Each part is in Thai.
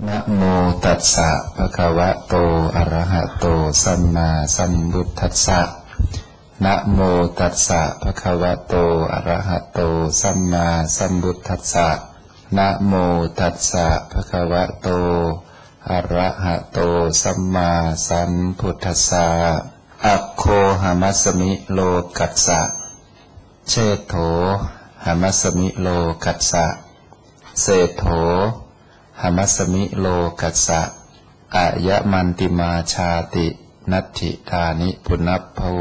นะโมตัสสะภะคะวะโตอะระหะโตสัมมาสัมพุทธัสสะนะโมตัสสะภะคะวะโตอะระหะโตสัมมาสัมพุทธัสสะนะโมตัสสะภะคะวะโตอะระหะโตสัมมาสัมพุทธัสสะอัคโคหมัสสมิโลกัสสะเชโถหมัสสมิโลกัสสะเศโถหมัสสมิโลกัสสะอายะมันติมาชาตินัตถิธานิปุณพพโว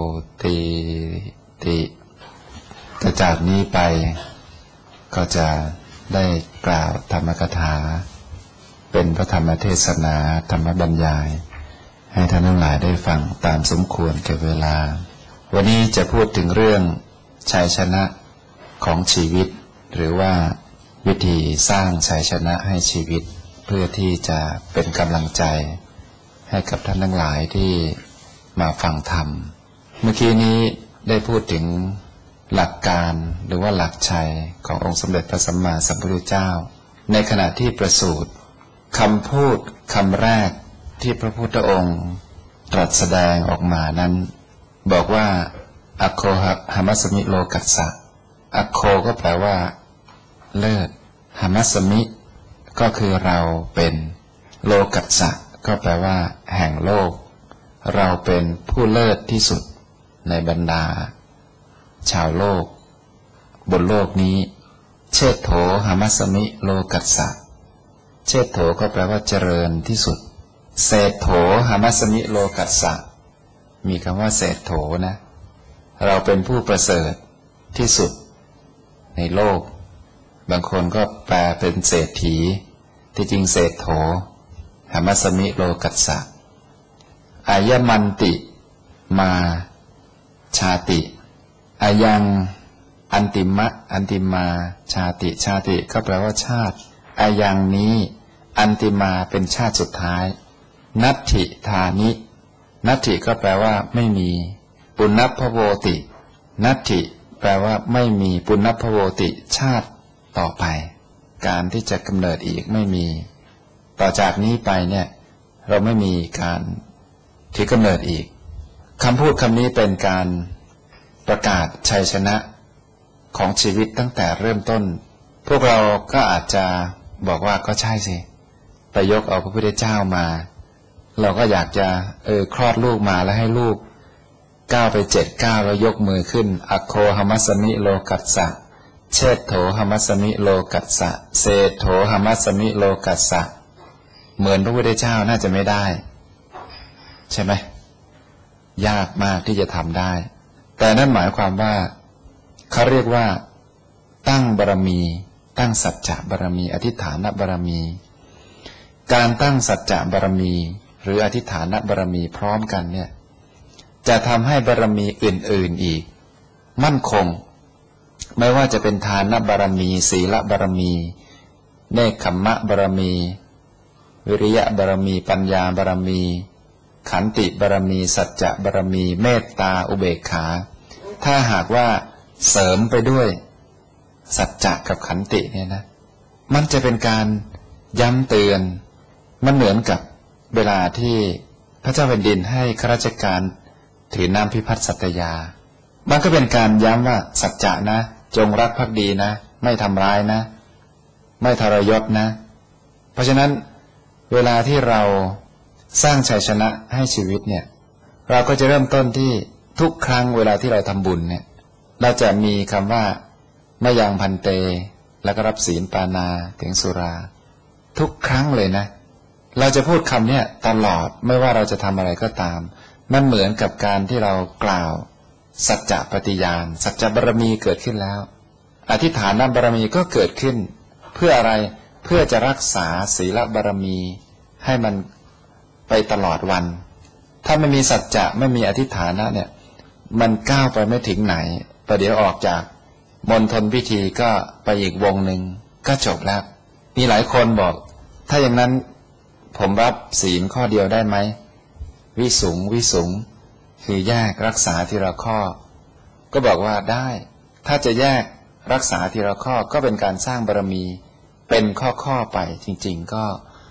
ติจากนี้ไปก็จะได้กล่าวธรรมกถาเป็นพระธรรมเทศนาธรรมบรรยายให้ท่านทั้งหลายได้ฟังตามสมควรแก่เวลาวันนี้จะพูดถึงเรื่องชัยชนะของชีวิตหรือว่าวิธีสร้างชัยชนะให้ชีวิตเพื่อที่จะเป็นกำลังใจให้กับท่านทั้งหลายที่มาฟังธรรมเมื่อกี้นี้ได้พูดถึงหลักการหรือว่าหลักชัยขององค์สมเด็จพระสัมมาสัมพุทธเจ้าในขณะที่ประสูติคำพูดคำแรกที่พระพุทธองค์ตรัสแสดงออกมานั้นบอกว่าอัคโคหมัสสมิโลกัสสะอัคโคก็แปลว่าเลิศหมัสสมิก็คือเราเป็นโลกัสสะก็แปลว่าแห่งโลกเราเป็นผู้เลิศที่สุดในบรรดาชาวโลกบนโลกนี้เชษโถหมัสสมิโลกัสสะเชษโถก็แปลว่าเจริญที่สุดเศษโถหมัสสมิโลกัสสะมีคำว่าเศษโถนะเราเป็นผู้ประเสริฐที่สุดในโลกบางคนก็แปลเป็นเศรษฐีที่จริงเศษโถหมัสสมิโลกัสสะอายมันติมาชาติอายังอันติมะอันติมาชาติชาติก็แปลว่าชาติอายังนี้อันติมาเป็นชาติสุดท้ายนัตถิธานินัตถิก็แปลว่าไม่มีปุณพพโวตินัตถิแปลว่าไม่มีปุณพพโวติชาติต่อไปการที่จะกำเนิดอีกไม่มีต่อจากนี้ไปเนี่ยเราไม่มีการที่กำเนิดอีกคำพูดคำนี้เป็นการประกาศชัยชนะของชีวิตตั้งแต่เริ่มต้นพวกเราก็อาจจะบอกว่าก็ใช่สิไปยกเอาพระพุทธเจ้ามาเราก็อยากจะคลอดลูกมาแล้วให้ลูกก้าวไป7 ก้าวแล้วยกมือขึ้นอัคโคหมัสสมิโลกัสสะเชษโถหมัสสมิโลกัสสะเศษโถหมัสสมิโลกัสสะเหมือนพระพุทธเจ้าน่าจะไม่ได้ใช่ไหมยากมากที่จะทำได้แต่นั่นหมายความว่าเขาเรียกว่าตั้งบารมีตั้งสัจจะบารมีอธิษฐานบารมีการตั้งสัจจะบารมีหรืออธิษฐานบารมีพร้อมกันเนี่ยจะทำให้บารมีอื่นๆอีกมั่นคงไม่ว่าจะเป็นทานบารมีศีลบารมีเนกขัมมะบารมีวิริยะบารมีปัญญาบารมีขันติบารมีสัจจะบารมีเมตตาอุเบกขาถ้าหากว่าเสริมไปด้วยสัจจะกับขันติเนี่ยนะมันจะเป็นการย้ำเตือนมันเหมือนกับเวลาที่พระเจ้าแผ่นดินให้ข้าราชการถือน้ำพิพัฒน์สัตยามันก็เป็นการย้ำว่าสัจจะนะจงรักภักดีนะไม่ทำร้ายนะไม่ทรยศนะเพราะฉะนั้นเวลาที่เราสร้างชัยชนะให้ชีวิตเนี่ยเราก็จะเริ่มต้นที่ทุกครั้งเวลาที่เราทำบุญเนี่ยเราจะมีคำว่ามะยังพันเตแล้วก็รับศีลปานาถึงสุราทุกครั้งเลยนะเราจะพูดคำนี้ตลอดไม่ว่าเราจะทำอะไรก็ตามมันเหมือนกับการที่เรากล่าวสัจจะปฏิญาณสัจจะบารมีเกิดขึ้นแล้วอธิษฐานบารมีก็เกิดขึ้นเพื่ออะไรเพื่อจะรักษาศีลบารมีให้มันไปตลอดวันถ้าไม่มีสัจจะไม่มีอธิษฐานะเนี่ยมันก้าวไปไม่ถึงไหนประเดี๋ยวออกจากมณฑลพิธีก็ไปอีกวงหนึ่งก็จบแล้วมีหลายคนบอกถ้าอย่างนั้นผมรับศีลข้อเดียวได้ไหมวิสุงคือแยกรักษาทีละข้อก็บอกว่าได้ถ้าจะแยกรักษาทีละข้อก็เป็นการสร้างบารมีเป็นข้อไปจริงๆก็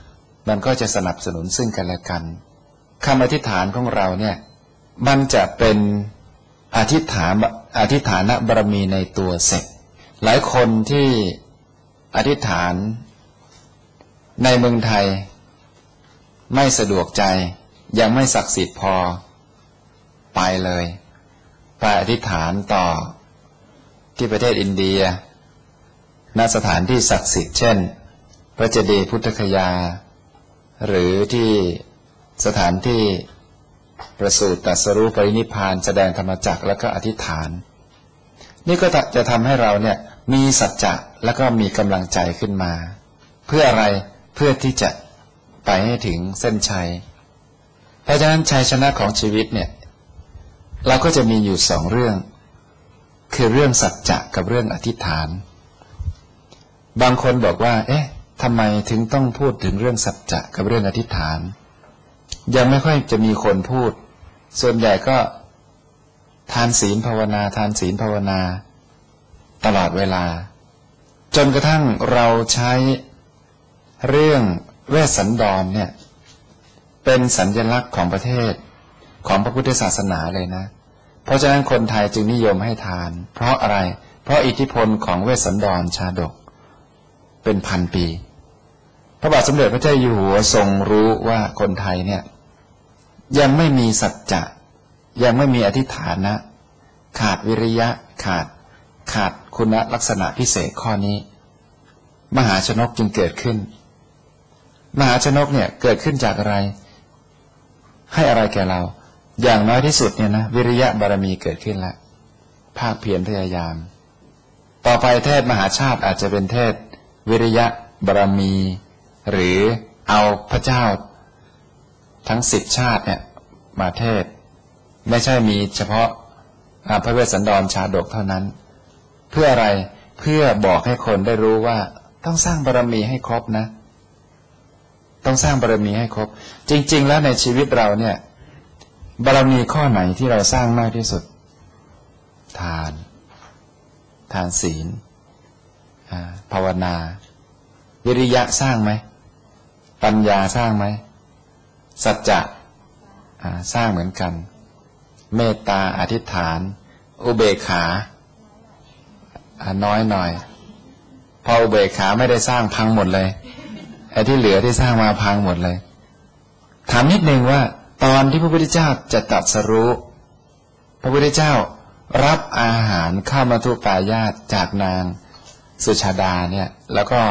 มันก็จะสนับสนุนซึ่งกันและกันคำอธิษฐานของเราเนี่ยมันจะเป็นอธิษฐานบารมีในตัวเสร็จหลายคนที่อธิษฐานในเมืองไทยไม่สะดวกใจยังไม่ศักดิ์สิทธิ์พอไปเลยไปอธิษฐานต่อที่ประเทศอินเดียณสถานที่ศักดิ์สิทธิ์เช่นพระเจดีย์พุทธคยาหรือที่สถานที่ประสูติตรัสรู้ปรินิพพานแสดงธรรมจักรแล้วก็อธิษฐานนี่ก็จะทำให้เราเนี่ยมีสัจจะแล้วก็มีกำลังใจขึ้นมาเพื่ออะไรเพื่อที่จะไปให้ถึงเส้นชัยเพราะฉะนั้นชัยชนะของชีวิตเนี่ยเราก็จะมีอยู่สองเรื่องคือเรื่องสัจจะกับเรื่องอธิษฐานบางคนบอกว่าเอ๊ะทำไมถึงต้องพูดถึงเรื่องสัจจะกับเรื่องอธิษฐานยังไม่ค่อยจะมีคนพูดส่วนใหญ่ก็ทานศีลภาวนาทานศีลภาวนาตลอดเวลาจนกระทั่งเราใช้เรื่องเวสสันดรเนี่ยเป็นสัญลักษณ์ของประเทศของพระพุทธศาสนาเลยนะเพราะฉะนั้นคนไทยจึงนิยมให้ทานเพราะอะไรเพราะอิทธิพลของเวสสันดรชาดกเป็นพันปีพระบาทสมเด็จพระเจ้าอยู่หัวทรงรู้ว่าคนไทยเนี่ยยังไม่มีสัจจะยังไม่มีอธิษฐานะขาดวิริยะขาดคุณลักษณะพิเศษข้อนี้มหาชนกจึงเกิดขึ้นมหาชนกเนี่ยเกิดขึ้นจากอะไรให้อะไรแก่เราอย่างน้อยที่สุดเนี่ยนะวิริยะบารมีเกิดขึ้นแล้วภาคเพียรพยายามต่อไปเทศมหาชาติอาจจะเป็นเทศวิริยะบารมีหรือเอาพระเจ้าทั้ง10ชาติเนี่ยมาเทศไม่ใช่มีเฉพาะพระเวสสันดรชาดกเท่านั้นเพื่ออะไรเพื่อบอกให้คนได้รู้ว่าต้องสร้างบารมีให้ครบนะต้องสร้างบารมีให้ครบจริงๆแล้วในชีวิตเราเนี่ยบารมีข้อไหนที่เราสร้างมากที่สุดทานศีลภาวนาวิริยะสร้างไหมปัญญาสร้างไหมสัจจะสร้างเหมือนกันเมตตาอธิษฐานอุเบกขาน้อยหน่อยพออุเบกขาไม่ได้สร้างพังหมดเลยไอ้ที่เหลือที่สร้างมาพังหมดเลยถามนิดนึงว่าตอนที่พระพุทธเจ้าจะตรัสรู้พระพุทธเจ้ารับอาหารข้าวมัทุปายาตจากนางสุชาดาเนี่ยแล้วก็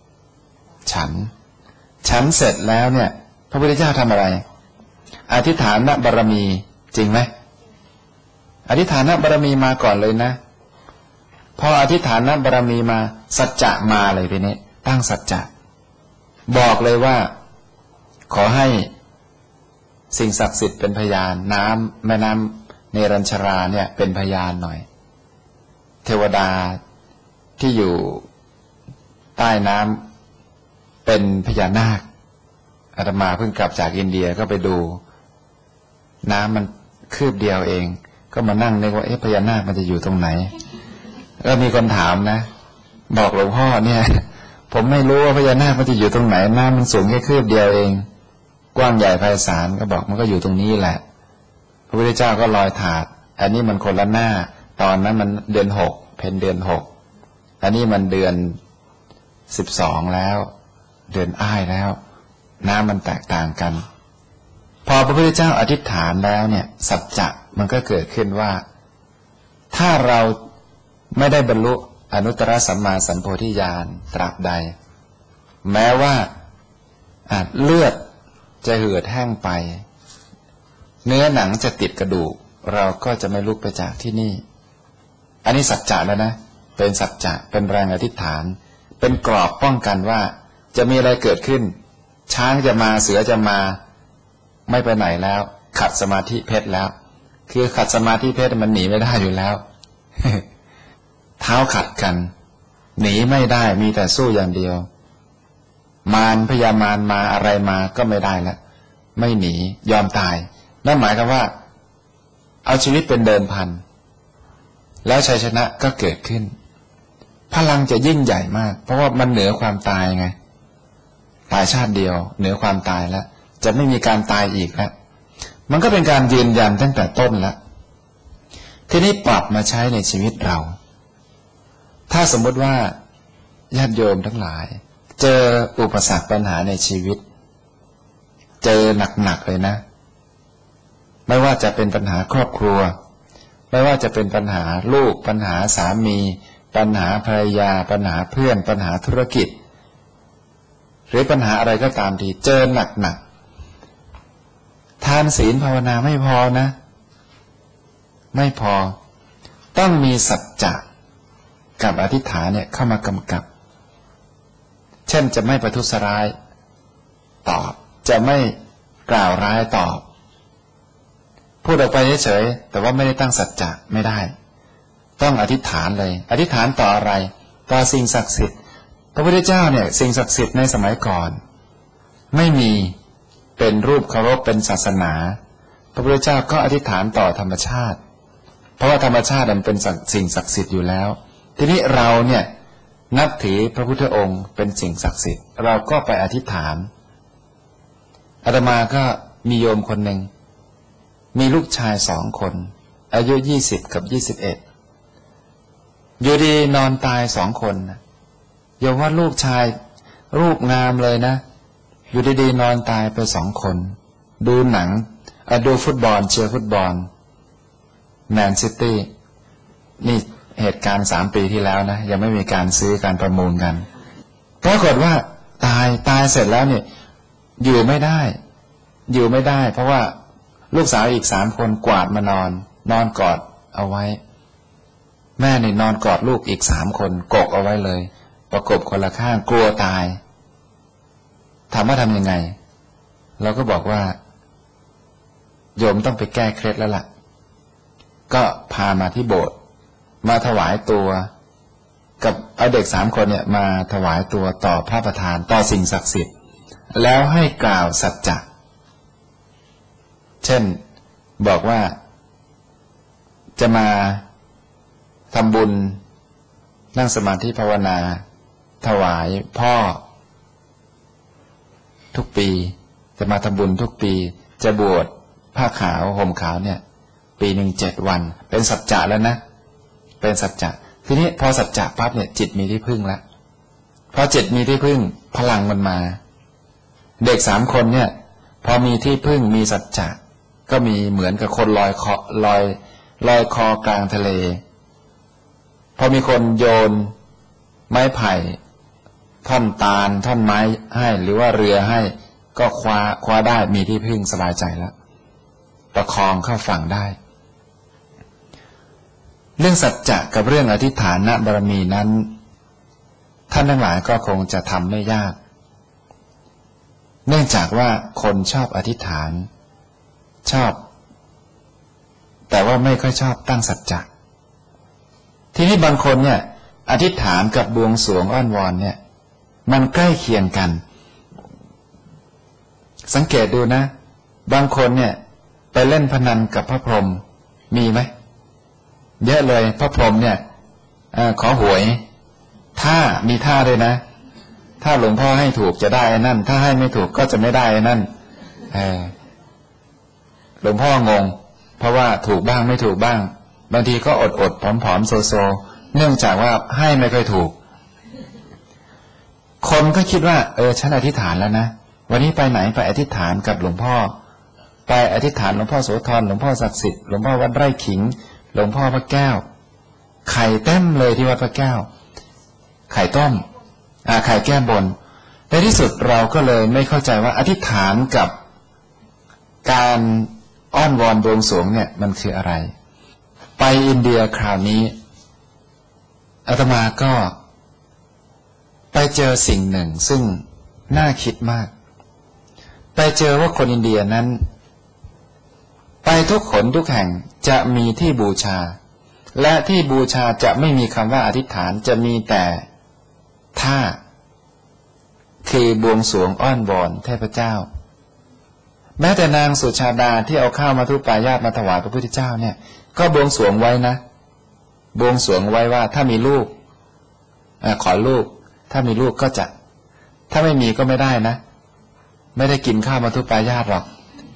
ฉันเสร็จแล้วเนี่ยพระพุทธเจ้าทำอะไรอธิษฐานบารมีจริงไหมอธิษฐานบารมีมาก่อนเลยนะพออธิษฐานบารมีมาสัจจะมาเลยทีนี้ตั้งสัจจะบอกเลยว่าขอให้สิ่งศักดิ์สิทธิ์เป็นพยานแม่น้ำเนรัญชราเนี่ยเป็นพยานหน่อยเทวดาที่อยู่ใต้น้ำเป็นพญานาคอาตมาเพิ่งกลับจากอินเดียก็ไปดูน้ำมันคืบเดียวเองก็มานั่งนึกว่าพญานาคมันจะอยู่ตรงไหนก็มีคนถามนะบอกหลวงพ่อเนี่ยผมไม่รู้ว่าพญานาคมันจะอยู่ตรงไหนน้ำมันสูงแค่คืบเดียวเองกว้างใหญ่ไพศาลก็บอกมันก็อยู่ตรงนี้แหละพระพุทธเจ้าก็ลอยถาดอันนี้มันคนละหน้าตอนนั้นมันเดือน6เพ็ญเดือน6อันนี้มันเดือน12แล้วเดือนอ้ายแล้วน้ำมันแตกต่างกันพอพระพุทธเจ้าอธิษฐานแล้วเนี่ยสัจจะมันก็เกิดขึ้นว่าถ้าเราไม่ได้บรรลุอนุตตรสัมมาสัมโพธิญาณตราบใดแม้ว่าเลือดจะเหือดแห้งไปเนื้อหนังจะติดกระดูกเราก็จะไม่ลุกไปจากที่นี่อันนี้สัจจะแล้วนะเป็นสัจจะเป็นแรงอธิษฐานเป็นกรอบป้องกันว่าจะมีอะไรเกิดขึ้นช้างจะมาเสือจะมาไม่ไปไหนแล้วขัดสมาธิเพชรแล้วคือขัดสมาธิเพชรมันหนีไม่ได้อยู่แล้ว เท้าขัดกันหนีไม่ได้มีแต่สู้อย่างเดียวมารพยามารมาอะไรมาก็ไม่ได้แล้วไม่หนียอมตายนั่นหมายความว่าเอาชีวิตเป็นเดิมพันแล้วชัยชนะก็เกิดขึ้นพลังจะยิ่งใหญ่มากเพราะว่ามันเหนือความตายไงตายชาติเดียวเหนือความตายแล้วจะไม่มีการตายอีกแล้วมันก็เป็นการยืนยันตั้งแต่ต้นแล้วทีนี้ปรับมาใช้ในชีวิตเราถ้าสมมติว่าญาติโยมทั้งหลายเจออุปสรรคปัญหาในชีวิตเจอหนักๆเลยนะไม่ว่าจะเป็นปัญหาครอบครัวไม่ว่าจะเป็นปัญหาลูกปัญหาสามีปัญหาภรรยาปัญหาเพื่อนปัญหาธุรกิจหรือปัญหาอะไรก็ตามทีเจอหนักๆทานศีลภาวนาไม่พอนะไม่พอต้องมีสัจจะกับอธิษฐานเนี่ยเข้ามากำกับเช่นจะไม่ประทุษร้ายตอบจะไม่กล่าวร้ายตอบพูดออกไปเฉยๆแต่ว่าไม่ได้ตั้งสัจจะไม่ได้ต้องอธิษฐานเลยอธิษฐานต่ออะไรต่อสิ่งศักดิ์สิทธิ์พระพุทธเจ้าเนี่ยสิ่งศักดิ์สิทธิ์ในสมัยก่อนไม่มีเป็นรูปเคารพเป็นศาสนาพระพุทธเจ้าก็อธิษฐานต่อธรรมชาติเพราะว่าธรรมชาติมันเป็นสิ่งศักดิ์สิทธิ์อยู่แล้วทีนี้เราเนี่ยนับถือพระพุทธองค์เป็นสิ่งศักดิ์สิทธิ์เราก็ไปอธิษฐานอาตมาก็มีโยมคนหนึ่งมีลูกชาย2 คนอายุ20กับ21อยู่ดีนอนตาย2 คนโยมว่าลูกชายรูปงามเลยนะอยู่ดีๆนอนตายไป2 คนดูหนังดูฟุตบอลเชียร์ฟุตบอลแมนซิตี้นี่เหตุการณ์3 ปีที่แล้วนะยังไม่มีการซื้อการประมูลกันปรากฏว่าตายเสร็จแล้วเนี่ยอยู่ไม่ได้เพราะว่าลูกสาวอีก3 คนกวาดมานอนกอดเอาไว้แม่เนี่ยนอนกอดลูกอีก3 คนกกเอาไว้เลยประกบคนละข้างกลัวตายถามว่าทำยังไงเราก็บอกว่าโยมต้องไปแก้เคล็ดแล้วล่ะก็พามาที่โบสถ์มาถวายตัวกับเอาเด็ก3 คนเนี่ยมาถวายตัวต่อพระประธานต่อสิ่งศักดิ์สิทธิ์แล้วให้กล่าวสัจจะเช่นบอกว่าจะมาทำบุญนั่งสมาธิภาวนาถวายพ่อทุกปีจะมาทำบุญทุกปีจะบวชผ้าขาวห่มขาวเนี่ยปีหนึ่ง7 วันเป็นสัจจะแล้วนะเป็นสัจจะทีนี้พอสัจจะปั๊บเนี่ยจิตมีที่พึ่งแล้วพอจิตมีที่พึ่งพลังมันมาเด็ก3 คนเนี่ยพอมีที่พึ่งมีสัจจะก็มีเหมือนกับคนลอยคอกลางทะเลพอมีคนโยนไม้ไผ่ท่อนตาลท่อนไม้ให้หรือว่าเรือให้ก็คว้าได้มีที่พึ่งสบายใจแล้วประคองเข้าฝั่งได้เรื่องสัจจะกับเรื่องอธิษฐานบารมีนั้นท่านทั้งหลายก็คงจะทำไม่ยากเนื่องจากว่าคนชอบอธิษฐานชอบแต่ว่าไม่ค่อยชอบตั้งสัจจะทีนี้บางคนเนี่ยอธิษฐานกับบวงสรวงอ้อนวอนเนี่ยมันใกล้เคียงกันสังเกตดูนะบางคนเนี่ยไปเล่นพนันกับพระพรหมมีไหมเยอะเลยพระพรหมเนี่ยขอหวยถ้ามีท่าด้วยนะถ้าหลวงพ่อให้ถูกจะได้ไอ้นั่นถ้าให้ไม่ถูกก็จะไม่ได้ไอ้นั่นหลวงพ่องงเพราะว่าถูกบ้างไม่ถูกบ้างบางทีก็อดผอมโซเนื่องจากว่าให้ไม่ค่อยถูกคนก็คิดว่าฉันอธิษฐานแล้วนะวันนี้ไปไหนไปอธิษฐานกับหลวงพ่อไปอธิษฐานหลวงพ่อโสธรหลวงพ่อศักดิ์สิทธิ์หลวงพ่อวัดไร่ขิงหลวงพ่อพระแก้วไข่เต็มเลยที่วัดพระแก้วไข่ต้มไข่แก้บนในที่สุดเราก็เลยไม่เข้าใจว่าอธิษฐานกับการอ้อนวอนบวงสรวงเนี่ยมันคืออะไรไปอินเดียคราวนี้อาตมาก็ไปเจอสิ่งหนึ่งซึ่งน่าคิดมากไปเจอว่าคนอินเดียนั้นไปทุกขนทุกแห่งจะมีที่บูชาและที่บูชาจะไม่มีคำว่าอธิษฐานจะมีแต่ท่าคือบวงสรวงอ้อนวอนเทพเจ้าแม้แต่นางสุชาดาที่เอาข้าวมาทุปายาตมาถวายพระพุทธเจ้าเนี่ยก็บวงสรวงไว้นะบวงสรวงไว้ว่าถ้ามีลูกขอลูกถ้ามีลูกก็จะถ้าไม่มีก็ไม่ได้นะไม่ได้กินข้าวมัทุปายาตหรอก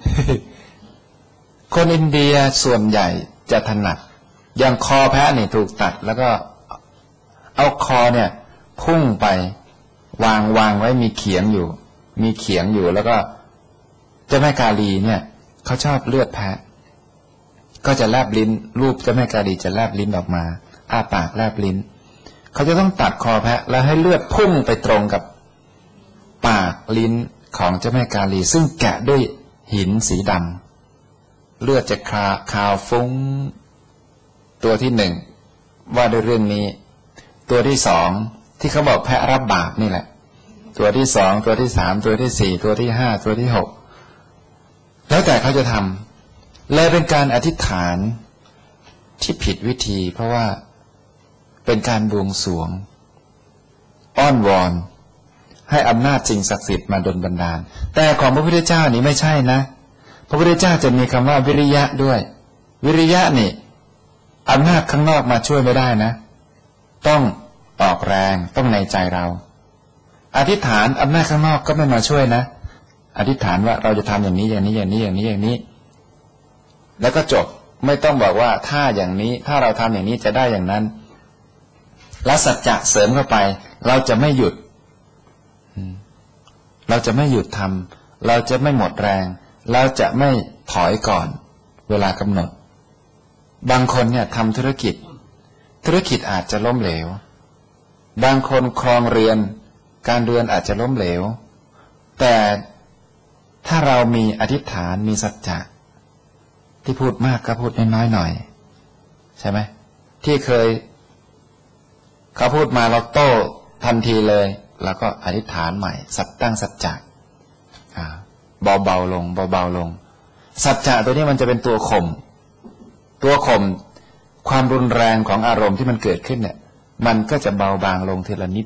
คนอินเดียส่วนใหญ่จะถนัดอย่างคอแพะนี่ถูกตัดแล้วก็เอาคอเนี่ยพุ่งไปวางไว้มีเขียงอยู่แล้วก็เจ้าแม่กาลีเนี่ยเขาชอบเลือดแพะก็จะแลบลิ้นรูปเจ้าแม่กาลีจะแลบลิ้นออกมาอ้าปากแลบลิ้นเขาจะต้องตัดคอแพะแล้วให้เลือดพุ่งไปตรงกับปากลิ้นของเจ้าแม่กาลีซึ่งแกะด้วยหินสีดำเลือดจะคาวฟุ้งตัวที่หนึ่งว่าด้วยเรื่องนี้ตัวที่สองที่เขาบอกแพะรับบาปนี่แหละตัวที่สองตัวที่สามตัวที่สี่ตัวที่ห้าตัวที่หกแล้วแต่เขาจะทำเลยเป็นการอธิษฐานที่ผิดวิธีเพราะว่าเป็นการบวงสรวงอ้อนวอนให้อำนาจสิ่งศักดิ์สิทธิ์มาดลบันดาลแต่ของพระพุทธเจ้านี่ไม่ใช่นะพระพุทธเจ้าจะมีคำว่าวิริยะด้วยวิริยะนี่อำนาจข้างนอกมาช่วยไม่ได้นะต้องออกแรงต้องในใจเราอธิษฐานอำนาจข้างนอกก็ไม่มาช่วยนะอธิษฐานว่าเราจะทำอย่างนี้อย่างนี้อย่างนี้อย่างนี้อย่างนี้แล้วก็จบไม่ต้องบอกว่าถ้าอย่างนี้ถ้าเราทำอย่างนี้จะได้อย่างนั้นและสัจจะเสริมเข้าไปเราจะไม่หยุดเราจะไม่หยุดทำเราจะไม่หมดแรงเราจะไม่ถอยก่อนเวลากำหนดบางคนเนี่ยทำธุรกิจอาจจะล้มเหลวบางคนครองเรือนการเรือนอาจจะล้มเหลวแต่ถ้าเรามีอธิษฐานมีสัจจะที่พูดมากก็พูดน้อยๆหน่อยใช่ไหมที่เคยเขาพูดมาเราโต้ทันทีเลยแล้วก็อธิษฐานใหม่ตั้งสัจจะเบาๆลงสัจจะตัวนี้มันจะเป็นตัวข่มความรุนแรงของอารมณ์ที่มันเกิดขึ้นเนี่ยมันก็จะเบาบางลงทีละนิด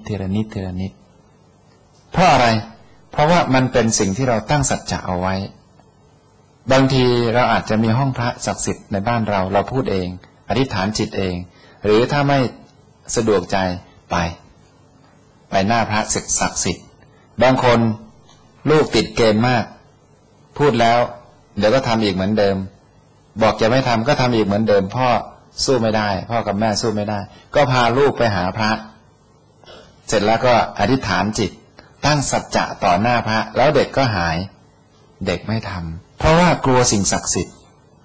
เพราะอะไรเพราะว่ามันเป็นสิ่งที่เราตั้งสัจจะเอาไว้บางทีเราอาจจะมีห้องพระศักดิ์สิทธิ์ในบ้านเราพูดเองอธิษฐานจิตเองหรือถ้าไม่สะดวกใจไปหน้าพระศักดิ์สิทธิ์บางคนลูกติดเกมมากพูดแล้วเดี๋ยวก็ทำอีกเหมือนเดิมบอกจะไม่ทำก็ทำอีกเหมือนเดิมพ่อสู้ไม่ได้พ่อกับแม่สู้ไม่ได้ก็พาลูกไปหาพระเสร็จแล้วก็อธิษฐานจิตตั้งสัจจะต่อหน้าพระแล้วเด็กก็หายเด็กไม่ทำเพราะว่ากลัวสิ่งศักดิ์สิทธิ์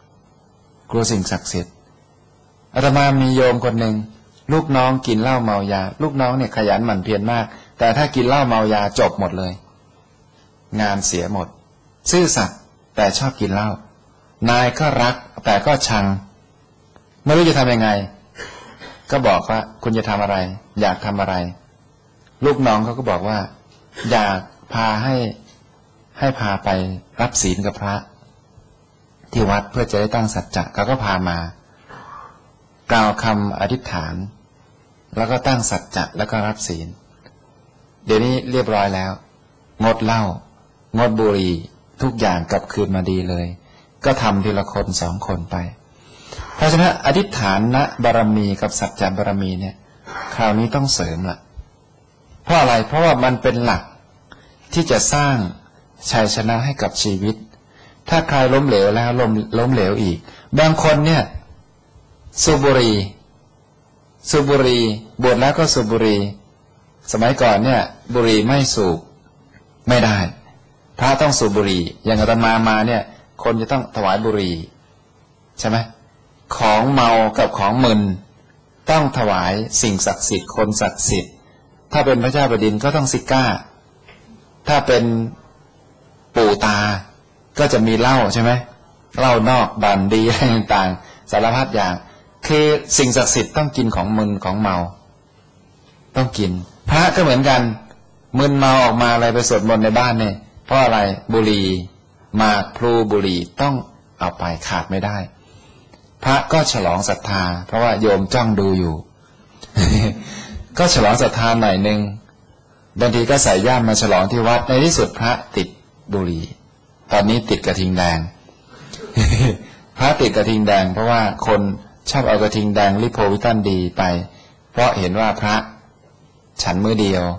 อาตมามีโยมคนหนึ่งลูกน้องกินเหล้าเมายาลูกน้องเนี่ยขยันหมั่นเพียรมากแต่ถ้ากินเหล้าเมายาจบหมดเลยงานเสียหมดซื่อสัตย์แต่ชอบกินเหล้านายก็รักแต่ก็ชังไม่รู้จะทำยังไงก็บอกว่าคุณจะทำอะไรอยากทำอะไรลูกน้องเขาก็บอกว่าอยากพาให้พาไปรับศีลกับพระที่วัดเพื่อจะได้ตั้งสัจจะเขาก็พามากล่าวคำอธิษฐานแล้วก็ตั้งสัจจะแล้วก็รับศีลเดี๋ยวนี้เรียบร้อยแล้วงดเหล้างดบุหรี่ทุกอย่างกลับคืนมาดีเลยก็ทำทีละคน2 คนไปเพราะฉะนั้นอธิษฐานนะบารมีกับสัจจะบารมีเนี่ยคราวนี้ต้องเสริมละเพราะอะไรเพราะว่ามันเป็นหลักที่จะสร้างชัยชนะให้กับชีวิตถ้าใครล้มเหลวแล้วล้มเหลวอีกบางคนเนี่ยสูบบุหรี่บวชแล้วก็สูบบุหรี่สมัยก่อนเนี่ยบุหรี่ไม่สูบไม่ได้พระต้องสูบบุหรี่อย่างอาตมาเนี่ยคนจะต้องถวายบุหรี่ใช่ไหมของเมากับของมึนต้องถวายสิ่งศักดิ์สิทธิ์คนศักดิ์สิทธิ์ถ้าเป็นพระเจ้าแผ่นดินก็ต้องซิก้าถ้าเป็นปู่ตาก็จะมีเหล้าใช่ไหมเหล้านอกบันดีอะไรต่างๆสารพัดอย่างคือสิ่งศักดิ์สิทธิ์ต้องกินของมึนของเมาต้องกินพระก็เหมือนกันมึนเมาออกมาอะไรไปสวดมนต์ในบ้านเนี่ยเพราะอะไรบุหรี่หมากพลูบุหรี่ต้องเอาไปขาดไม่ได้พระก็ฉลองศรัทธาเพราะว่าโยมจ้องดูอยู่ ก็ฉลองศรัทธาหน่อยนึงบางทีก็ใส่ย่ามมาฉลองที่วัดในที่สุดพระติดบุหรี่ตอนนี้ติดกระทิงแดง พระติดกระทิงแดงเพราะว่าคนชอบเอากระทิงแดงลิโพวิตันดีไปเพราะเห็นว่าพระฉันมื้อเดียว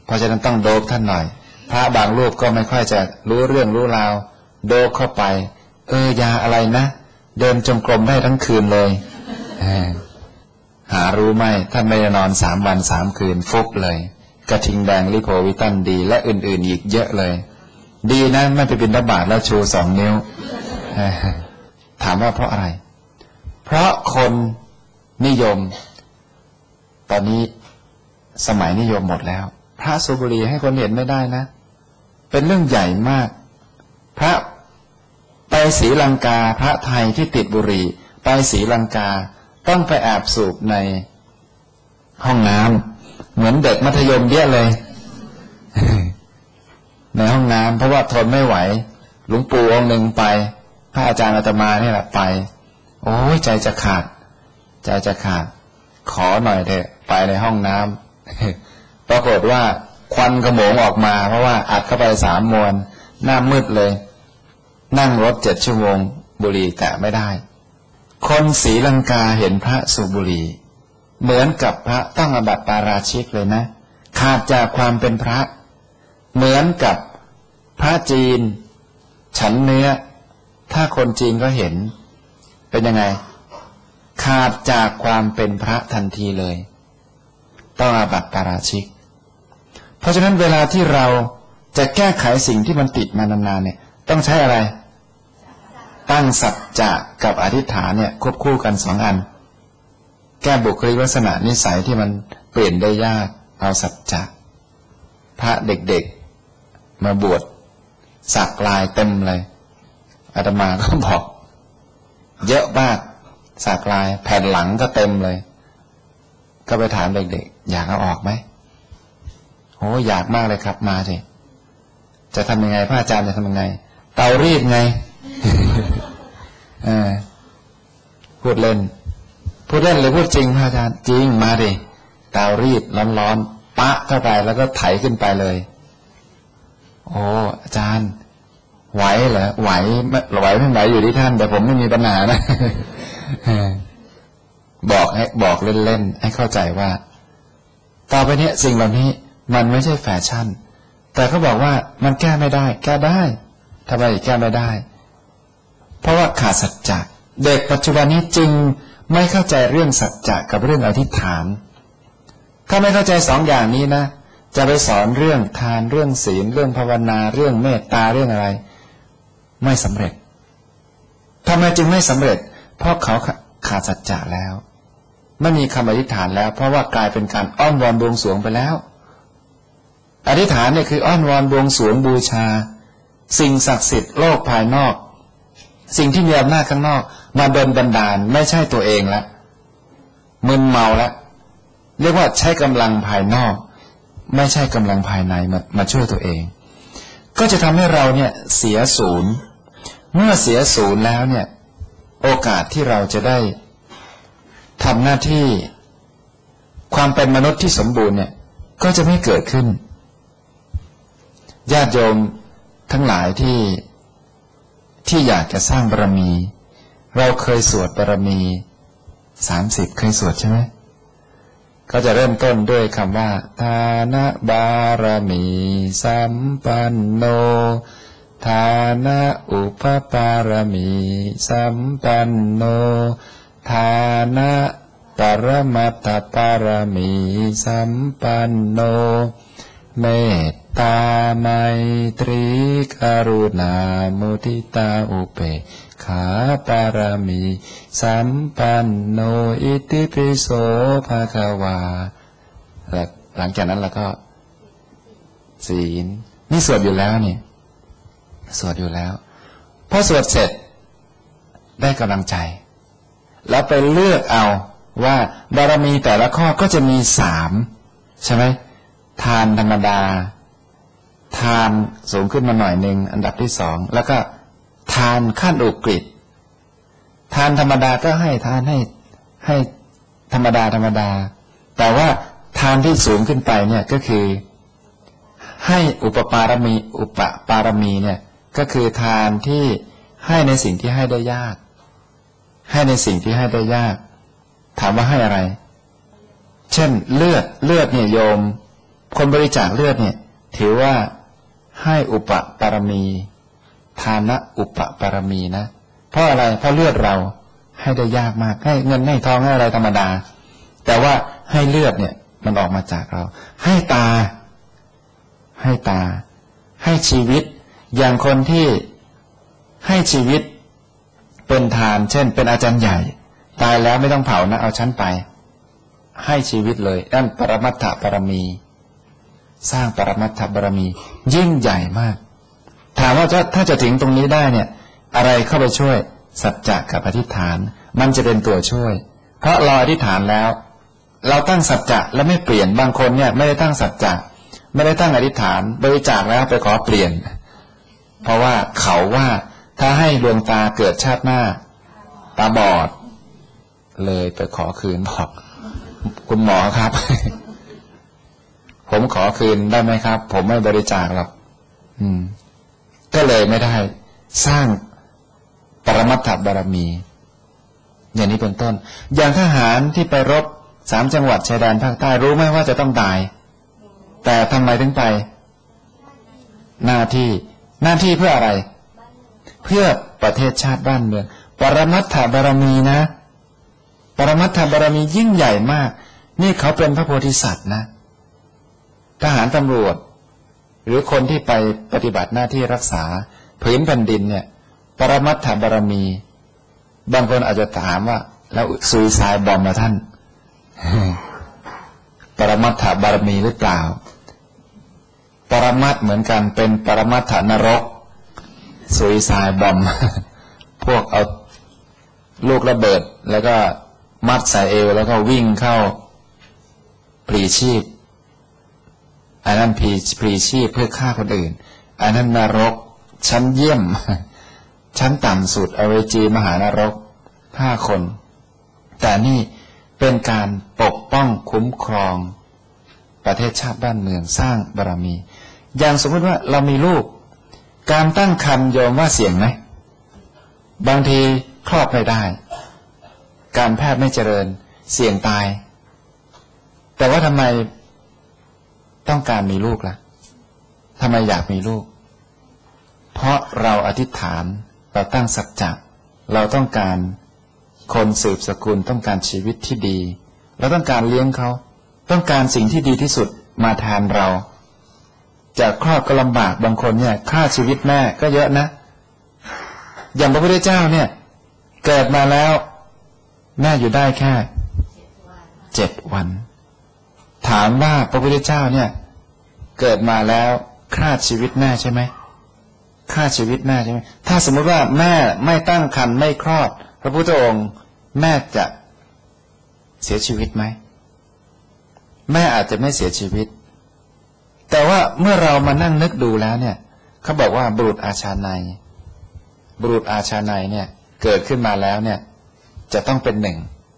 เพราะฉะนั้นต้องโดบท่านหน่อยพระบางรูปก็ไม่ค่อยจะรู้เรื่องรู้ราวโดบเข้าไปยาอะไรนะเดินจงกรมได้ทั้งคืนเลยหารู้ไหมท่านไม่ได้นอน3 วัน 3 คืนฟุบเลยกระทิงแดงลิโพวิตันดีและอื่นๆอีกเยอะเลยดีนะไม่ไปบิณฑบาตแล้วชู2 นิ้วถามว่าเพราะอะไรเพราะคนนิยมตอนนี้สมัยนิยมหมดแล้วพระสูบบุหรี่ให้คนเห็นไม่ได้นะเป็นเรื่องใหญ่มากพระไปศรีลังกาพระไทยที่ติดบุหรี่ไปศรีลังกาต้องไปแอบสูบในห้องน้ำเหมือนเด็กมัธยมเยอะเลย ในห้องน้ำเพราะว่าทนไม่ไหวหลวงปู่องค์หนึ่งไปพระอาจารย์อาตมาเนี่ยแหละไปโอ้ยใจจะขาดขอหน่อยเถอะไปในห้องน้ำ ปรากฏว่าควันขโมงออกมาเพราะว่าอัดเข้าไป3 มวนหน้ามืดเลยนั่งรถ7 ชั่วโมงบุหรี่แตะไม่ได้คนศรีลังกาเห็นพระสูบบุหรี่เหมือนกับพระต้องอาบัติปาราชิกเลยนะขาดจากความเป็นพระเหมือนกับพระจีนฉันเนื้อถ้าคนจีนก็เห็นเป็นยังไงขาดจากความเป็นพระทันทีเลยต้องอาบัติปาราชิกเพราะฉะนั้นเวลาที่เราจะแก้ไขสิ่งที่มันติดมานานๆเนี่ยต้องใช้อะไรตั้งสัจจะกับอธิษฐานเนี่ยควบคู่กัน2 อันแก้บุคลิกลักษณะนิสัยที่มันเปลี่ยนได้ยากเอาสัจจะพระเด็กๆมาบวชสักลายเต็มเลยอาตมาก็บอกเยอะมากสักลายแผ่นหลังก็เต็มเลยก็ไปถามเด็กๆอยากเอาออกไหมโอ้อยากมากเลยครับมาสิจะทำยังไงพระอาจารย์จะทำยังไงเตารีดไง พูดเล่นหรือพูดจริงพระอาจารย์จริงมาดิเตารีดร้อนๆปะเข้าไปแล้วก็ไถขึ้นไปเลยโอ้อาจารย์ไหวเหรอไหวไม่ไหวอยู่ที่ท่านแต่ผมไม่มีปัญหานะ บอกเล่นๆให้เข้าใจว่าต่อไปนี้สิ่งเหล่านี้มันไม่ใช่แฟชั่นแต่เขาบอกว่ามันแก้ไม่ได้แก้ได้ทำไมแก้ไม่ได้เพราะว่าขาดสัจจะเด็กปัจจุบันนี้จึงไม่เข้าใจเรื่องสัจจะกับเรื่องอธิษฐานถ้าไม่เข้าใจ2 อย่างนี้นะจะไปสอนเรื่องทานเรื่องศีลเรื่องภาวนาเรื่องเมตตาเรื่องอะไรไม่สำเร็จทำไมจึงไม่สำเร็จเพราะเขาขาดสัจจะแล้วไม่มีคำอธิษฐานแล้วเพราะว่ากลายเป็นการอ้อนวอนบวงสรวงไปแล้วอธิษฐานเนี่ยคืออ้อนวอนบวงสรวงบูชาสิ่งศักดิ์สิทธิ์โลกภายนอกสิ่งที่มีอำนาจข้างนอกมาดลบันดาลไม่ใช่ตัวเองละมึนเมาละเรียกว่าใช้กำลังภายนอกไม่ใช่กำลังภายในมาช่วยตัวเองก็จะทำให้เราเนี่ยเสียศูนย์เมื่อเสียศูนย์แล้วเนี่ยโอกาสที่เราจะได้ทำหน้าที่ความเป็นมนุษย์ที่สมบูรณ์เนี่ยก็จะไม่เกิดขึ้นญาติโยมทั้งหลายที่อยากจะสร้างบารมีเราเคยสวดบารมี30เคยสวดใช่ไหมก็จะเริ่มต้นด้วยคำว่าทานะบารมีสัมปันโนทานะอุปปารมีสัมปันโนทานะปรมัตถปารมีสัมปันโนเมตตาไมตรีกรุณามุทิตาอุเบกขาปารมีสัมปันโนอิติปิโสภะคะวาหลังจากนั้นเราก็ศีลนี่สวดอยู่แล้วนี่สวดอยู่แล้วพอสวดเสร็จได้กำลังใจแล้วไปเลือกเอาว่าบารมีแต่ละข้อก็จะมี3ใช่ไหมทานธรรมดาทานสูงขึ้นมาหน่อยนึงอันดับที่2แล้วก็ทานขั้นอุกฤษทานธรรมดาก็ให้ทานให้ธรรมดาแต่ว่าทานที่สูงขึ้นไปเนี่ยก็คือให้อุปปารมีเนี่ยก็คือทานที่ให้ในสิ่งที่ให้ได้ยากให้ในสิ่งที่ให้ได้ยากถามว่าให้อะไรเช่นเลือดเนี่ยโยมคนบริจาคเลือดเนี่ยถือว่าให้อุปปารมีทานะอุปปารมีนะเพราะอะไรเพราะเลือดเราให้ได้ยากมากให้เงินให้ทองให้อะไรธรรมดาแต่ว่าให้เลือดเนี่ยมันออกมาจากเราให้ตาให้ชีวิตอย่างคนที่ให้ชีวิตเป็นทานเช่นเป็นอาจารย์ใหญ่ตายแล้วไม่ต้องเผานะเอาชั้นไปให้ชีวิตเลยนั่นปรมัตถบารมีสร้างปรมัตถบารมียิ่งใหญ่มากถามว่าถ้าจะถึงตรงนี้ได้เนี่ยอะไรเข้าไปช่วยสัจจะกับอธิษฐานมันจะเป็นตัวช่วยเพราะเราอธิษฐานแล้วเราตั้งสัจจะแล้วไม่เปลี่ยนบางคนเนี่ยไม่ได้ตั้งสัจจะไม่ได้ตั้งอธิษฐานบริจาคแล้วไปขอเปลี่ยนเพราะว่าเขาว่าถ้าให้ดวงตาเกิดชาติหน้าตาบอดเลยไปขอคืนบอกคุณหมอครับ ผมขอคืนได้ไหมครับผมไม่บริจาคหรอกก็เลยไม่ได้สร้างปรมัตถบารมีอย่างนี้เป็นต้นอย่างทหารที่ไปรบ3 จังหวัดชายแดนภาคใต้รู้ไหมว่าจะต้องตายแต่ทำไมถึงไปหน้าที่เพื่ออะไรเพื่อประเทศชาติบ้านเมืองปรมัตถบารมีนะปรมัตถบารมียิ่งใหญ่มากนี่เขาเป็นพระโพธิสัตว์นะทหารตำรวจหรือคนที่ไปปฏิบัติหน้าที่รักษาผืนแผ่นดินเนี่ยปรมัตถบารมีบางคนอาจจะถามว่าแล้วซุยไซด์บอมนะท่านปรมัตถบารมีหรือเปล่าปรมัตถ์เหมือนกันเป็นปรมัตถนรกซุยไซด์บอมพวกเอาลูกระเบิดแล้วก็มัดใส่เอวแล้วก็วิ่งเข้าปลีชีพอันนั้นปลีชีพเพื่อฆ่าคนอื่นอันนั้นนรกชั้นเยี่ยมชั้นต่ำสุดอเวจีมหานรก5 คนแต่นี่เป็นการปกป้องคุ้มครองประเทศชาติบ้านเมืองสร้างบารมีอย่างสมมติว่าเรามีลูกการตั้งครรภ์โยมว่าเสี่ยงไหมบางทีคลอดไม่ได้การแพทย์ไม่เจริญเสี่ยงตายแต่ว่าทำไมต้องการมีลูกล่ะทำไมอยากมีลูกเพราะเราอธิษฐานเราตั้งสัจจะเราต้องการคนสืบสกุลต้องการชีวิตที่ดีเราต้องการเลี้ยงเขาต้องการสิ่งที่ดีที่สุดมาแทนเราจะคลอดก็ลำบากบางคนเนี่ยฆ่าชีวิตแม่ก็เยอะนะอย่างพระพุทธเจ้าเนี่ยเกิดมาแล้วแม่อยู่ได้แค่7 วันถามว่าพระพุทธเจ้าเนี่ยเกิดมาแล้วฆ่าชีวิตแม่ใช่ไหมฆ่าชีวิตแม่ใช่ไหมถ้าสมมติว่าแม่ไม่ตั้งครรภ์ไม่คลอดพระพุทธองค์แม่จะเสียชีวิตไหมแม่อาจจะไม่เสียชีวิตแต่ว่าเมื่อเรามานั่งนึกดูแล้วเนี่ยเขาบอกว่าบุรุษอาชาไนยเนี่ยเกิดขึ้นมาแล้วเนี่ยจะต้องเป็นหนึ่ง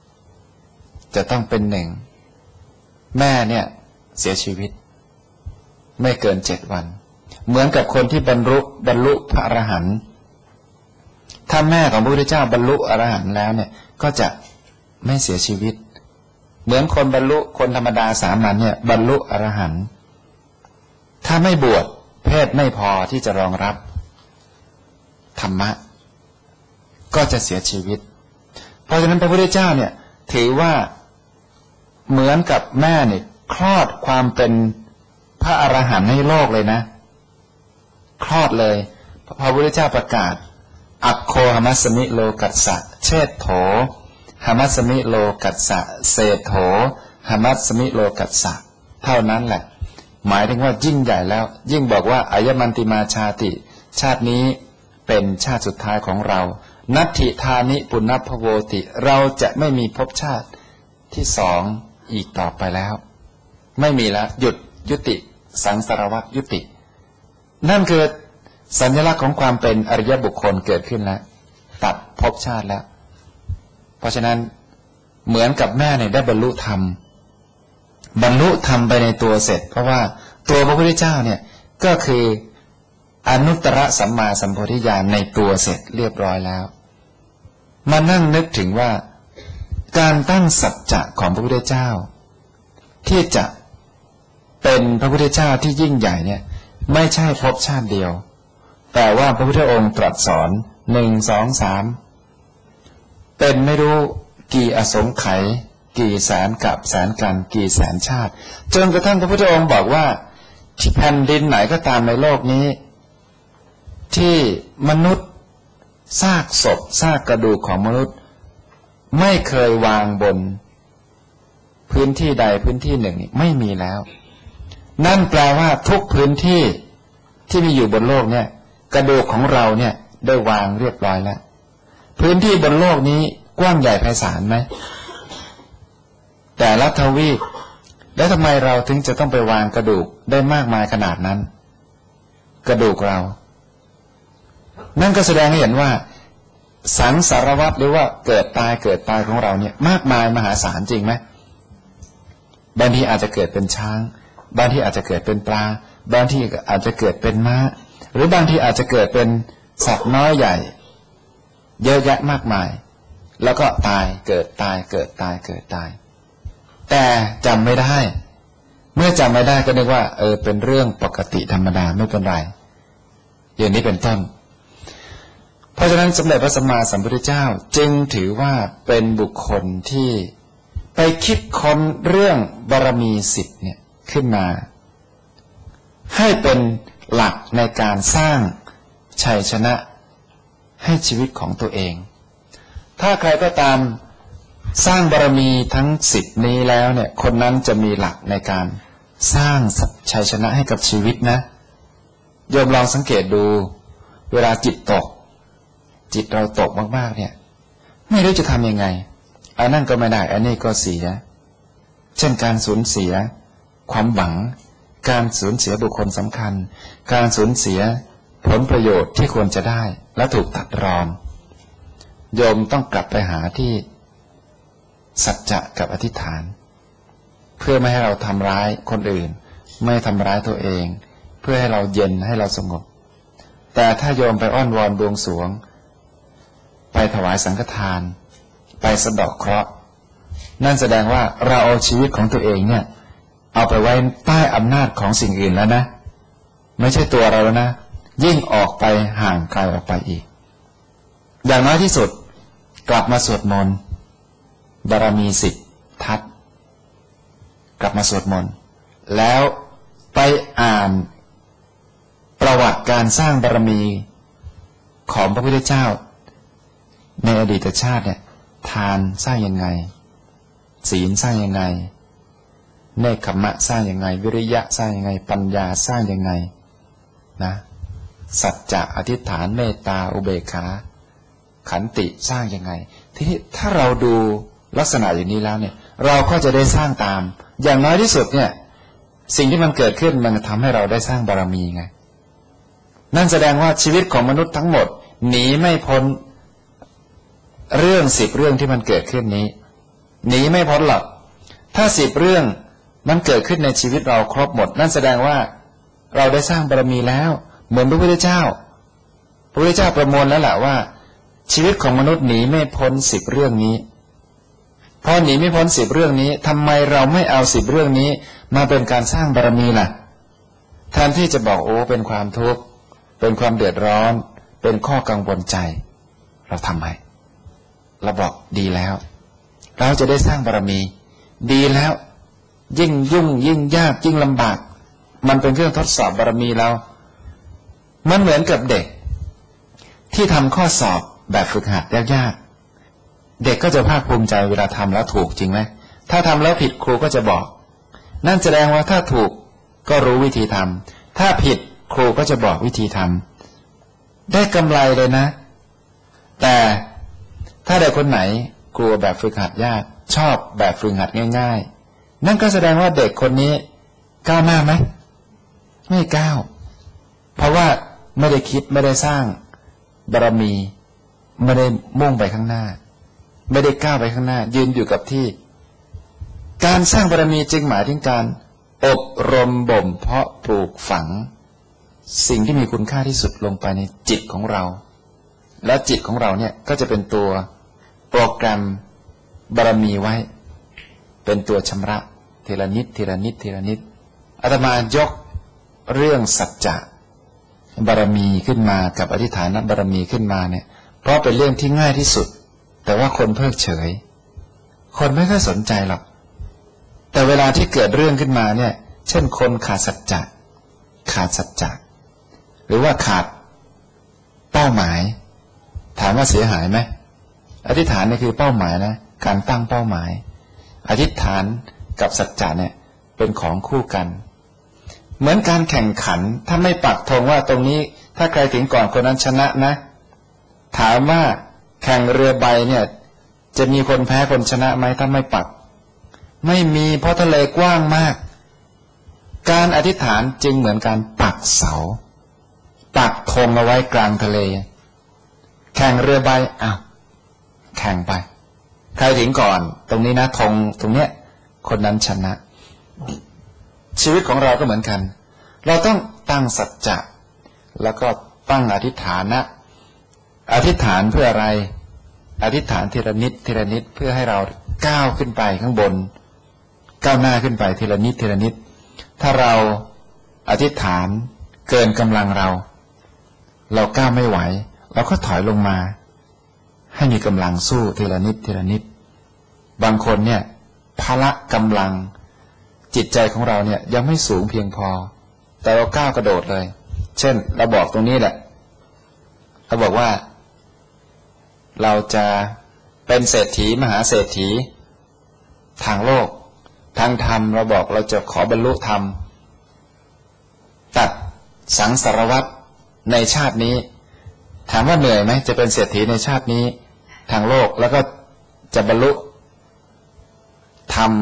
แม่เนี่ยเสียชีวิตไม่เกิน7 วันเหมือนกับคนที่บรรลุพระอรหันต์ถ้าแม่ของพระพุทธเจ้าบรรลุอรหันต์แล้วเนี่ยก็จะไม่เสียชีวิตเหมือนคนบรรลุคนธรรมดาสามัญเนี่ยบรรลุอรหันต์ถ้าไม่บวชเพศไม่พอที่จะรองรับธรรมะก็จะเสียชีวิตเพราะฉะนั้นพระพุทธเจ้าเนี่ยถือว่าเหมือนกับแม่เนี่ยคลอดความเป็นพระอรหันต์ให้โลกเลยนะคลอดเลยพระพุทธเจ้าประกาศอัคโคหมัสมิโลกัสสะเชษโถหมัสมิโลกัสสะเศษโถหมัสมิโลกัสสะเท่านั้นแหละหมายถึงว่ายิ่งใหญ่แล้วยิ่งบอกว่าอายมันติมาชาติชาตินี้เป็นชาติสุดท้ายของเรานัตถิธานิปุณณพโวติเราจะไม่มีภพชาติที่2อีกต่อไปแล้วไม่มีแล้วหยุดยุติสังสารวัฏยุตินั่นคือสัญลักษณ์ของความเป็นอริยบุคคลเกิดขึ้นแล้วตัดภพชาติแล้วเพราะฉะนั้นเหมือนกับแม่เนี่ยได้บรรลุธรรมไปในตัวเสร็จเพราะว่าตัวพระพุทธเจ้าเนี่ยก็คืออนุตตรสัมมาสัมโพธิญาณในตัวเสร็จเรียบร้อยแล้วมานั่งนึกถึงว่าการตั้งสัจจะของพระพุทธเจ้าที่จะเป็นพระพุทธเจ้าที่ยิ่งใหญ่เนี่ยไม่ใช่ภพชาติเดียวแต่ว่าพระพุทธองค์ตรัสสอน1 2 3เป็นไม่รู้กี่อสงไขยกี่แสนกับแสนกันกี่แสนชาติจนกระทั่งพระพุทธองค์บอกว่าที่แผ่นดินไหนก็ตามในโลกนี้ที่มนุษย์ซากศพซากกระดูกของมนุษย์ไม่เคยวางบนพื้นที่ใดพื้นที่หนึ่งไม่มีแล้วนั่นแปลว่าทุกพื้นที่ที่มีอยู่บนโลกเนี่ยกระดูกของเราเนี่ยได้วางเรียบร้อยแล้วพื้นที่บนโลกนี้กว้างใหญ่ไพศาลไหมแต่ละทวีปแล้วทำไมเราถึงจะต้องไปวางกระดูกได้มากมายขนาดนั้นกระดูกเรานั่นก็แสดงให้เห็นว่าสังสารวัฏหรือว่าเกิดตายของเราเนี่ยมากมายมหาศาลจริงไหมบางทีอาจจะเกิดเป็นช้างบางทีอาจจะเกิดเป็นปลาบางทีอาจจะเกิดเป็นม้าหรือบางทีอาจจะเกิดเป็นสัตว์น้อยใหญ่เยอะแยะมากมายแล้วก็ตายเกิดตายเกิดตายเกิดตายแต่จำไม่ได้เมื่อจำไม่ได้ก็นึกว่าเป็นเรื่องปกติธรรมดาไม่เป็นไรอย่างนี้เป็นต้นเพราะฉะนั้นสมเด็จพระสัมมาสัมพุทธเจ้าจึงถือว่าเป็นบุคคลที่ไปคิดค้นเรื่องบารมี10เนี่ยขึ้นมาให้เป็นหลักในการสร้างชัยชนะให้ชีวิตของตัวเองถ้าใครก็ตามสร้างบารมีทั้ง10นี้แล้วเนี่ยคนนั้นจะมีหลักในการสร้างชัยชนะให้กับชีวิตนะโยมลองสังเกตดูเวลาจิตตกจิตเราตกมากๆเนี่ยไม่รู้จะทำยังไงอันนั้นก็ไม่ได้อันนี้ก็เสียเช่นการสูญเสียความหวังการสูญเสียบุคคลสำคัญการสูญเสียผลประโยชน์ที่ควรจะได้และถูกตัดรอนโยมต้องกลับไปหาที่สัจจะกับอธิษฐานเพื่อไม่ให้เราทำร้ายคนอื่นไม่ทำร้ายตัวเองเพื่อให้เราเย็นให้เราสงบแต่ถ้าโยมไปอ้อนวอนบวงสรวงไปถวายสังฆทานไปสะเดาะเคราะห์นั่นแสดงว่าเราเอาชีวิตของตัวเองเนี่ยเอาไปไว้ใต้อำนาจของสิ่งอื่นแล้วนะไม่ใช่ตัวเราแล้วนะยิ่งออกไปห่างไกลออกไปอีกอย่างน้อยที่สุดกลับมาสวดมนต์บารมี10ทัศกลับมาสวดมนต์แล้วไปอ่านประวัติการสร้างบารมีของพระพุทธเจ้าในอดีตชาติเนี่ยทานสร้างยังไงศีลสร้างยังไงเนกขัมมะสร้างยังไงวิริยะสร้างยังไงปัญญาสร้างยังไงนะสัจจะอธิษฐานเมตตาอุเบกขาขันติสร้างยังไงทีนี้ถ้าเราดูลักษณะอย่างนี้แล้วเนี่ยเราก็จะได้สร้างตามอย่างน้อยที่สุดเนี่ยสิ่งที่มันเกิดขึ้นมันทำให้เราได้สร้างบารมีไงนั่นแสดงว่าชีวิตของมนุษย์ทั้งหมดหนีไม่พ้นเรื่อง10เรื่องที่มันเกิดขึ้นนี้หนีไม่พ้นหรอกถ้า10เรื่องมันเกิดขึ้นในชีวิตเราครบหมดนั่นแสดงว่าเราได้สร้างบารมีแล้วเหมือนพระพุทธเจ้าประมวลแล้วแหละว่าชีวิตของมนุษย์หนีไม่พ้น10เรื่องนี้พอหนีไม่พ้น10เรื่องนี้ทำไมเราไม่เอา10เรื่องนี้มาเป็นการสร้างบารมีล่ะแทนที่จะบอกโอ้เป็นความทุกข์เป็นความเดือดร้อนเป็นข้อกังวลใจเราทำไมเราบอกดีแล้วเราจะได้สร้างบารมีดีแล้วยิ่งยุ่งยิ่งยากยิ่งลำบากมันเป็นเครื่องทดสอบบารมีเรามันเหมือนกับเด็กที่ทำข้อสอบแบบฝึกหัดยากๆเด็กก็จะภาคภูมิใจเวลาทำแล้วถูกจริงไหมถ้าทำแล้วผิดครูก็จะบอกนั่นแสดงว่าถ้าถูกก็รู้วิธีทำถ้าผิดครูก็จะบอกวิธีทำได้กำไรเลยนะแต่ถ้าเด็กคนไหนกลัวแบบฝึกหัดยากชอบแบบฝึกหัดง่ายๆนั่นก็แสดงว่าเด็กคนนี้ก้าวหน้าไหมไม่ก้าวเพราะว่าไม่ได้คิดไม่ได้สร้างบารมีไม่ได้มุ่งไปข้างหน้าไม่ได้ก้าวไปข้างหน้ายืนอยู่กับที่การสร้างบารมีจึงหมายถึงการอบรมบ่มเพาะปลูกฝังสิ่งที่มีคุณค่าที่สุดลงไปในจิตของเราและจิตของเราเนี่ยก็จะเป็นตัวโปรแกรมบารมีไว้เป็นตัวชำระทีละนิดทีละนิดทีละนิดอาตมายกเรื่องสัจจะบารมีขึ้นมากับอธิษฐานบารมีขึ้นมาเนี่ยเพราะเป็นเรื่องที่ง่ายที่สุดแต่ว่าคนเพิกเฉยคนไม่ค่อยสนใจหรอกแต่เวลาที่เกิดเรื่องขึ้นมาเนี่ยเช่นคนขาดสัจจะหรือว่าขาดเป้าหมายถามว่าเสียหายไหมอธิษฐานนี่คือเป้าหมายนะการตั้งเป้าหมายอธิษฐานกับสัจจะเนี่ยเป็นของคู่กันเหมือนการแข่งขันถ้าไม่ปักธงว่าตรงนี้ถ้าใครถึงก่อนคนนั้นชนะนะถามว่าแข่งเรือใบเนี่ยจะมีคนแพ้คนชนะไหมถ้าไม่ปักไม่มีเพราะทะเลกว้างมากการอธิษฐานจึงเหมือนการปักเสาปักธงเอาไว้กลางทะเลแข่งเรือใบอ้าวแข่งไปใครถึงก่อนตรงนี้นะธงตรงเนี้ยคนนั้นชนะชีวิตของเราก็เหมือนกันเราต้องตั้งสัจจะแล้วก็ตั้งอธิษฐานนะอธิษฐานเพื่ออะไรอธิษฐานทีละนิดทีละนิดเพื่อให้เราก้าวขึ้นไปข้างบนก้าวหน้าขึ้นไปทีละนิดทีละนิดถ้าเราอธิษฐานเกินกำลังเราก้าวไม่ไหวเราก็ถอยลงมาให้มีกำลังสู้ทีละนิดทีละนิดบางคนเนี่ยพละกำลังจิตใจของเราเนี่ยยังไม่สูงเพียงพอแต่เราก้าวกระโดดเลยเช่นเราบอกตรงนี้แหละเราบอกว่าเราจะเป็นเศรษฐีมหาเศรษฐีทางโลกทางธรรมเราบอกเราจะขอบรรลุธรรมตัดสังสารวัฏในชาตินี้ถามว่าเหนื่อยไหมจะเป็นเศรษฐีในชาตินี้ทางโลกแล้วก็จะบรรลุธรรม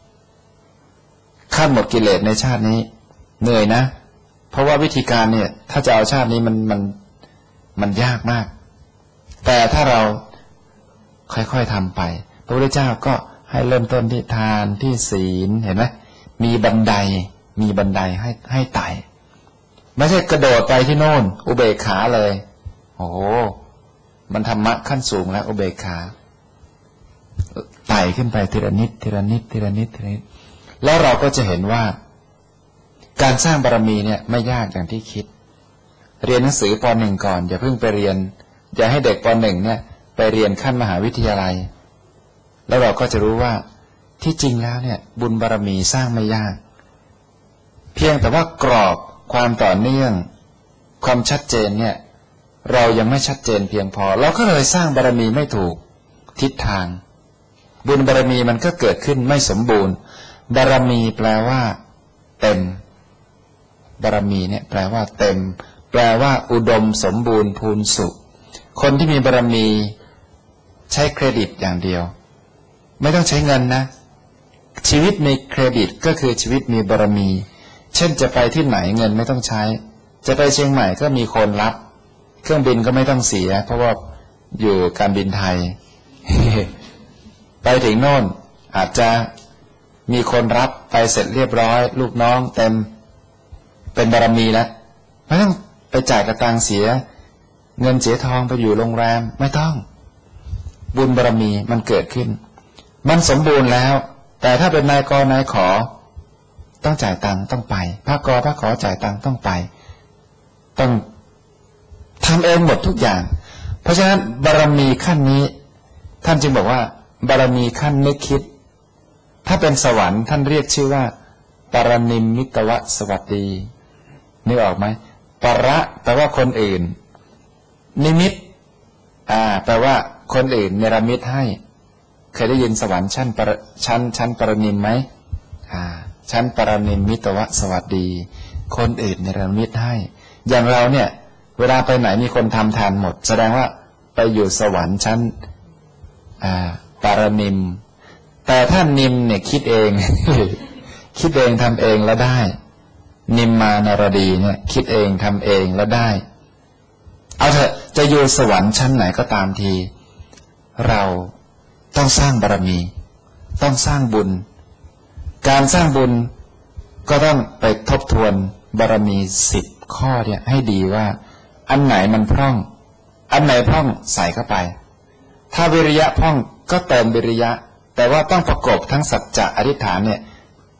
ขั้นหมดกิเลสในชาตินี้เหนื่อยนะเพราะว่าวิธีการเนี่ยถ้าจะเอาชาตินี้มันยากมากแต่ถ้าเราค่อยๆทำไปพระพุทธเจ้าก็ให้เริ่มต้นที่ทานที่ศีลเห็นไหมมีบันไดให้ไต่ไม่ใช่กระโดดไปที่โน่นอุเบกขาเลยโอ้โหมันธรรมะขั้นสูงแล้วอุเบกขาไต่ขึ้นไปทีละนิดทีละนิดทีละนิดทีละนิดแล้วเราก็จะเห็นว่าการสร้างบารมีเนี่ยไม่ยากอย่างที่คิดเรียนหนังสือป .1 ก่อนอย่าเพิ่งไปเรียนอย่าให้เด็กป .1 เนี่ยไปเรียนขั้นมหาวิทยาลัยแล้วเราก็จะรู้ว่าที่จริงแล้วเนี่ยบุญบารมีสร้างไม่ยากเพียงแต่ว่ากรอบความต่อเนื่องความชัดเจนเนี่ยเรายังไม่ชัดเจนเพียงพอเราก็เลยสร้างบารมีไม่ถูกทิศทางบุญบารมีมันก็เกิดขึ้นไม่สมบูรณ์บารมีแปลว่าเต็มบารมีเนี่ยแปลว่าเต็มแปลว่าอุดมสมบูรณ์พูนสุขคนที่มีบารมีใช้เครดิตอย่างเดียวไม่ต้องใช้เงินนะชีวิตมีเครดิตก็คือชีวิตมีบารมีเช่นจะไปที่ไหนเงินไม่ต้องใช้จะไปเชียงใหม่ก็มีคนรับเครื่องบินก็ไม่ต้องเสียเพราะว่าอยู่การบินไทย ไปถึงโน่นอาจจะมีคนรับไปเสร็จเรียบร้อยลูกน้องเต็มเป็นบารมีแล้วไม่ต้องไปจ่ายกระตังเสียเงินเสียทองไปอยู่โรงแรมไม่ต้องบุญบารมีมันเกิดขึ้นมันสมบูรณ์แล้วแต่ถ้าเป็นนายกนายขอต้องจ่ายตังค์ต้องไปพระกพระขอจ่ายตังค์ต้องไปต้องทำเองหมดทุกอย่างเพราะฉะนั้นบารมีขั้นนี้ท่านจึงบอกว่าบารมีขั้นนึกคิดถ้าเป็นสวรรค์ท่านเรียกชื่อว่าปรนิมมิตวสวัสดีนึกออกไหมประแปลว่าคนอื่นนิมิตแปลว่าคนอื่นเนรมิตให้เคยได้ยินสวรรค์ชั้นปรนิมไหมชั้นปรนิมมิตวสวัสดีคนอื่นเนรมิตให้อย่างเราเนี่ยเวลาไปไหนมีคนทำทานหมดแสดงว่าไปอยู่สวรรค์ชั้นปรนิมแต่ถ้านิมเนี่ยคิดเอง คิดเองทำเองแล้วได้นิมมานารดีเนี่ยคิดเองทำเองแล้วได้เอาเถอะจะอยู่สวรรค์ชั้นไหนก็ตามทีเราต้องสร้างบารมีต้องสร้างบุญการสร้างบุญก็ต้องไปทบทวนบารมี10 ข้อเนี่ยให้ดีว่าอันไหนมันพร่องอันไหนพร่องใส่เข้าไปถ้าวิริยะพร่องก็เติมวิริยะแต่ว่าต้องประกอบทั้งสัจจะอธิษฐานเนี่ย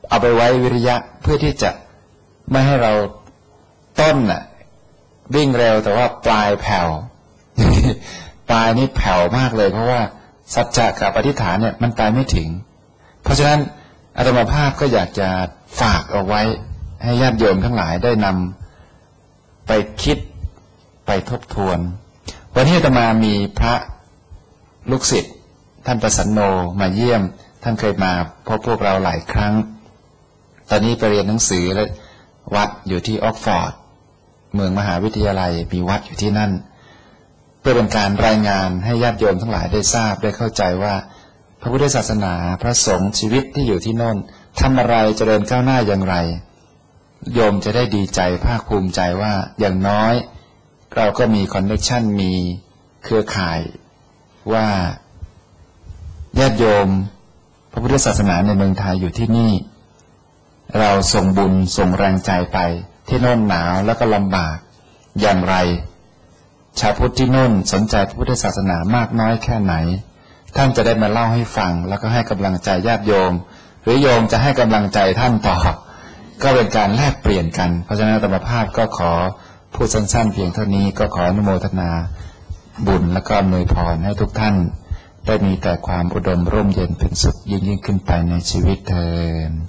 เอาไปไว้วิริยะเพื่อที่จะไม่ให้เราต้นน่ะวิ่งเร็วแต่ว่าปลายแผ่ว ปลายนี่แผ่วมากเลยเพราะว่าสัจจะกับอธิษฐานเนี่ยมันไปไม่ถึงเพราะฉะนั้นอาตมาภาพก็อยากจะฝากเอาไว้ให้ญาติโยมทั้งหลายได้นำไปคิดไปทบทวนวันนี้อาตมามีพระลูกศิษย์ท่านประสันโนมาเยี่ยมท่านเคยมาพบพวกเราหลายครั้งตอนนี้ไปเรียนหนังสือและวัดอยู่ที่ออกฟอร์ดเมืองมหาวิทยาลัยมีวัดอยู่ที่นั่นเพื่อเป็นการรายงานให้ญาติโยมทั้งหลายได้ทราบได้เข้าใจว่าพระพุทธศาสนาพระสงฆ์ชีวิตที่อยู่ที่โน่นทำอะไรเจริญก้าวหน้าอย่างไรโยมจะได้ดีใจภาคภูมิใจว่าอย่างน้อยเราก็มีคอนเนคชั่นมีเครือข่ายว่าญาติโยมพระพุทธศาสนาในเมืองไทยอยู่ที่นี่เราส่งบุญส่งแรงใจไปที่โน่นหนาวแล้วก็ลำบากอย่างไรชาวพุทธที่โน่นสนใจพระพุทธศาสนามากน้อยแค่ไหนท่านจะได้มาเล่าให้ฟังแล้วก็ให้กำลังใจญาติโยมหรือโยมจะให้กำลังใจท่านต่อก็เป็นการแลกเปลี่ยนกันเพราะฉะนั้นอาตมาภาพก็ขอพูดสั้นๆเพียงเท่านี้ก็ขออนุโมทนาบุญและก็อำนวยพรให้ทุกท่านได้มีแต่ความอุดมร่มเย็นเป็นสุขยิ่งขึ้นไปในชีวิตเทอญ